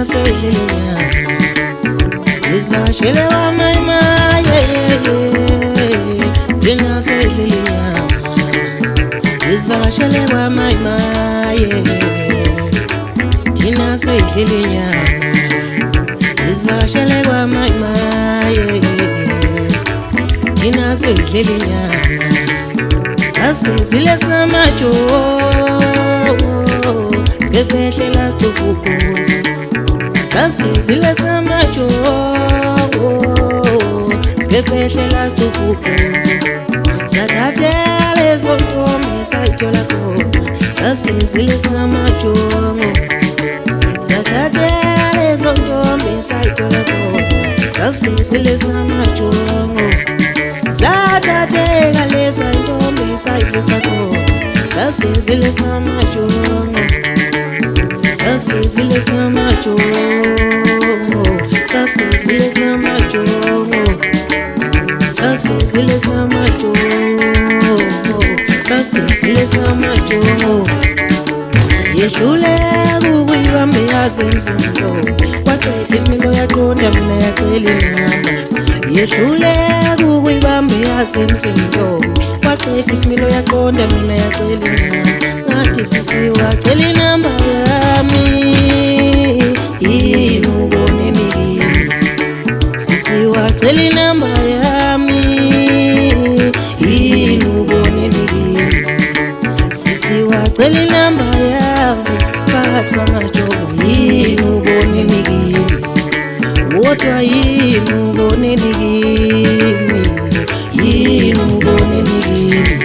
soyilinya izvashele wa mama tina soyilinya izvashele wa mama tina soyilinya izvashele wa mama tina soyilinya saske zilesna macho skefehlela tukukunzu saske zilesna macho skefehlela tukukunzu sathatele zontombi sayithola khona saske zilesna macho sathatele zontombi sayithola khona saske zilesna macho sathateka leza ntombi sayivuka khona saske zilesna macho saske zilesna macho saske zilesna macho saske zilesna macho saske zilesna macho yehlule ukuyibambe yazenzinto kwathi isimilo yaqonda mina yacela inamba yehlule ukuyibambe yazenzinto kwathi isimilo yaqonda mina yacela inamba ngathi sisiwa cela inamba yami inubone mikini sisiwa cela inamba yami inubone mikini sisiwa cela inamba yami phakathi kwamajobo inubone mikini wodwa inubone mikini inubone mikini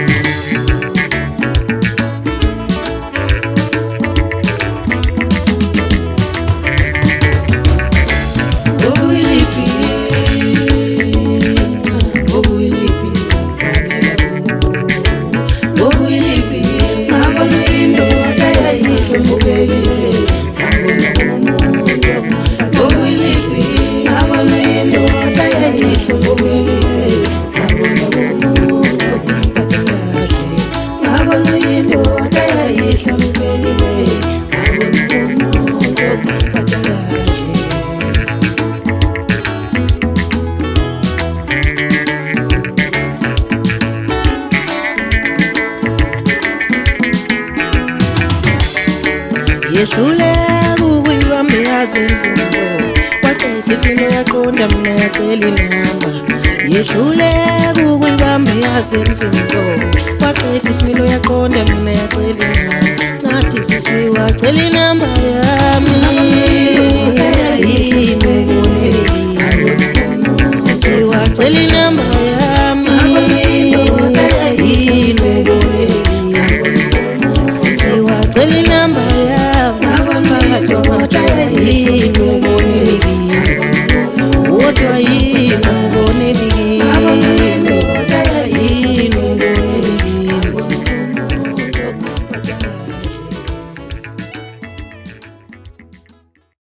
yehlule ukuyibambe yazenzinto kwathi isimilo yaqonda mina yacela inamba yehlule ukuyibambe yazenzinto kwathi isimilo yaqonda mina yacela inamba ngathi sisiwa cela inamba yami sisiwa cela